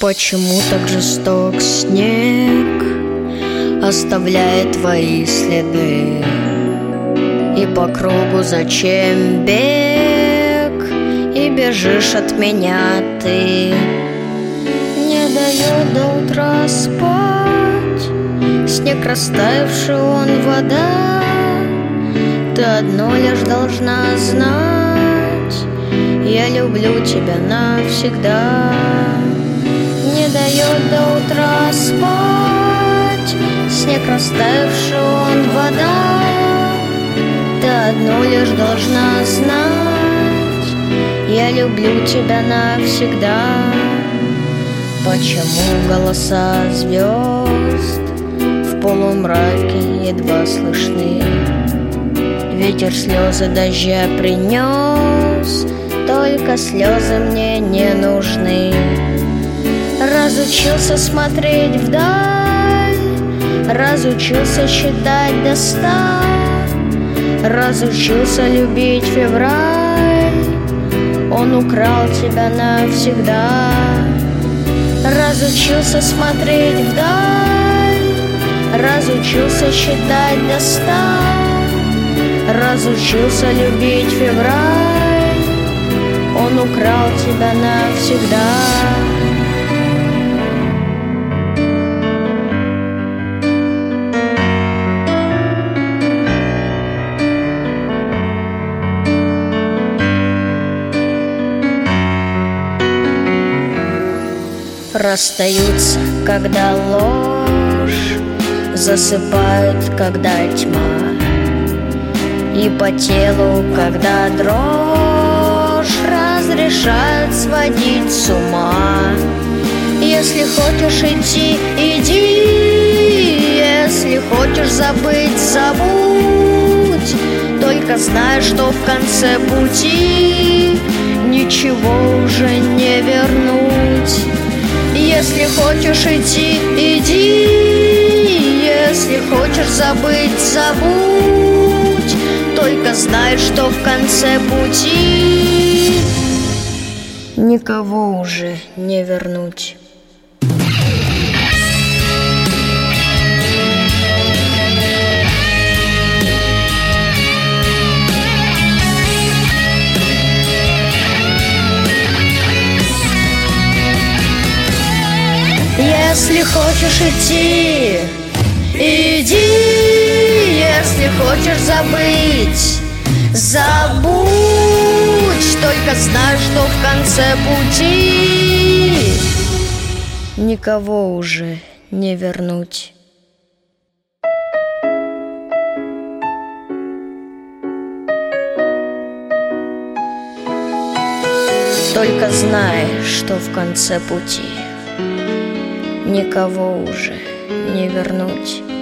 Почему так жесток снег оставляет твои следы? И по кругу зачем бег? И бежишь от меня ты. Не дает до утра спать снег, растаявший он вода. Ты одно лишь должна знать: я люблю тебя навсегда. Не дает до утра спать снег, растаявший он вода. Ты одно лишь должна знать: я люблю тебя навсегда. Почему голоса звезд в полумраке едва слышны? Ветер слезы дождя принес, только слезы мне не нужны. Разучился смотреть вдаль, разучился считать до 100, разучился любить февраль, он украл тебя навсегда. Разучился смотреть вдаль, разучился считать до 100, разучился любить февраль, он украл тебя навсегда. Расстаются, когда ложь засыпает, когда тьма, и по телу, когда дрожь разрешает сводить с ума. Если хочешь идти, иди, если хочешь забыть, забудь. Только знай, что в конце пути ничего уже не вернуть. Если хочешь идти, иди, если хочешь забыть, забудь. Только знай, что в конце пути никого уже не вернуть. Если хочешь идти, иди, если хочешь забыть, забудь. Только знай, что в конце пути никого уже не вернуть. Только знай, что в конце пути никого уже не вернуть.